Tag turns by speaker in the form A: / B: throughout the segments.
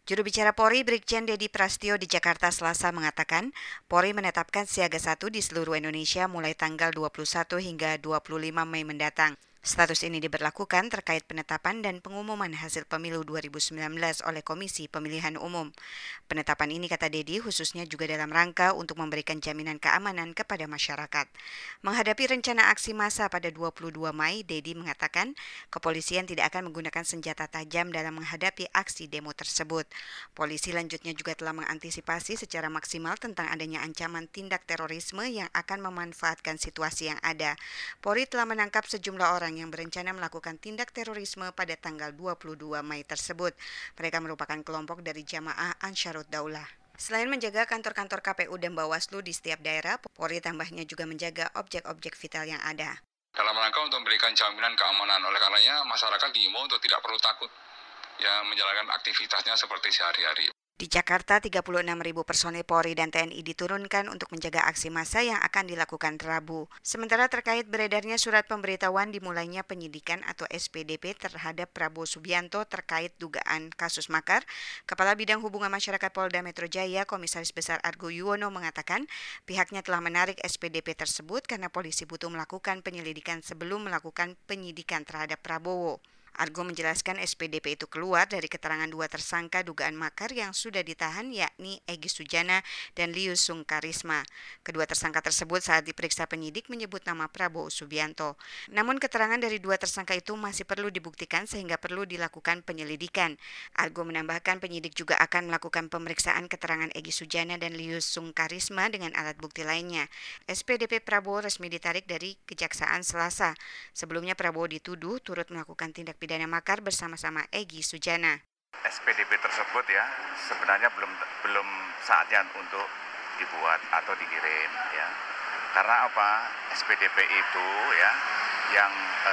A: Juru bicara Polri Brigjen Dedi Prastio di Jakarta Selasa mengatakan, Polri menetapkan siaga 1 di seluruh Indonesia mulai tanggal 21 hingga 25 Mei mendatang. Status ini diberlakukan terkait penetapan dan pengumuman hasil pemilu 2019 oleh Komisi Pemilihan Umum. Penetapan ini, kata Dedi, khususnya juga dalam rangka untuk memberikan jaminan keamanan kepada masyarakat. Menghadapi rencana aksi massa pada 22 Mei, Dedi mengatakan kepolisian tidak akan menggunakan senjata tajam dalam menghadapi aksi demo tersebut. Polisi lanjutnya juga telah mengantisipasi secara maksimal tentang adanya ancaman tindak terorisme yang akan memanfaatkan situasi yang ada. Polri telah menangkap sejumlah orang yang berencana melakukan tindak terorisme pada tanggal 22 Mei tersebut. Mereka merupakan kelompok dari Jamaah Ansharud Daulah. Selain menjaga kantor-kantor KPU dan Bawaslu di setiap daerah, Polri tambahnya juga menjaga objek-objek vital yang ada.
B: Dalam rangka untuk memberikan jaminan keamanan, oleh karenanya masyarakat diimbau untuk tidak perlu takut ya menjalankan aktivitasnya seperti sehari-hari.
A: Di Jakarta, 36.000 personil Polri dan TNI diturunkan untuk menjaga aksi massa yang akan dilakukan Rabu. Sementara terkait beredarnya surat pemberitahuan dimulainya penyidikan atau SPDP terhadap Prabowo Subianto terkait dugaan kasus makar, Kepala Bidang Hubungan Masyarakat Polda Metro Jaya, Komisaris Besar Argo Yuwono mengatakan pihaknya telah menarik SPDP tersebut karena polisi butuh melakukan penyelidikan sebelum melakukan penyidikan terhadap Prabowo. Argo menjelaskan SPDP itu keluar dari keterangan dua tersangka dugaan makar yang sudah ditahan, yakni Egy Sujana dan Lius Sungkarisma. Kedua tersangka tersebut saat diperiksa penyidik menyebut nama Prabowo Subianto. Namun keterangan dari dua tersangka itu masih perlu dibuktikan sehingga perlu dilakukan penyelidikan. Argo menambahkan penyidik juga akan melakukan pemeriksaan keterangan Egy Sujana dan Lius Sungkarisma dengan alat bukti lainnya. SPDP Prabowo resmi ditarik dari Kejaksaan Selasa. Sebelumnya Prabowo dituduh turut melakukan tindak pidana makar bersama-sama Egy Sujana.
C: SPDP tersebut ya sebenarnya belum saatnya untuk dibuat atau dikirim ya. Karena apa? SPDP itu ya yang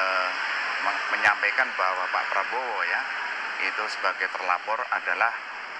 C: menyampaikan bahwa Pak Prabowo ya itu sebagai terlapor adalah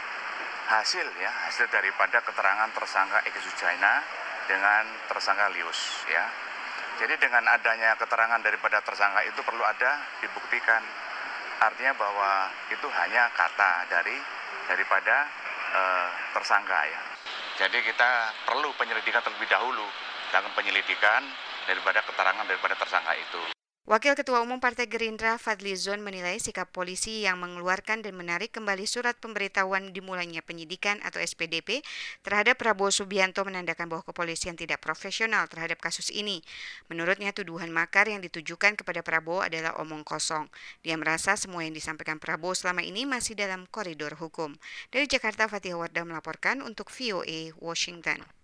C: hasil daripada keterangan tersangka Egy Sujana dengan tersangka Lius ya. Jadi dengan adanya keterangan daripada tersangka itu perlu ada dibuktikan. Artinya bahwa itu hanya kata daripada tersangka ya. Jadi kita perlu penyelidikan terlebih dahulu, dan penyelidikan daripada keterangan daripada tersangka itu.
A: Wakil Ketua Umum Partai Gerindra Fadli Zon menilai sikap polisi yang mengeluarkan dan menarik kembali surat pemberitahuan dimulainya penyidikan atau SPDP terhadap Prabowo Subianto menandakan bahwa kepolisian tidak profesional terhadap kasus ini. Menurutnya tuduhan makar yang ditujukan kepada Prabowo adalah omong kosong. Dia merasa semua yang disampaikan Prabowo selama ini masih dalam koridor hukum. Dari Jakarta, Fatih Wardah melaporkan untuk VOA Washington.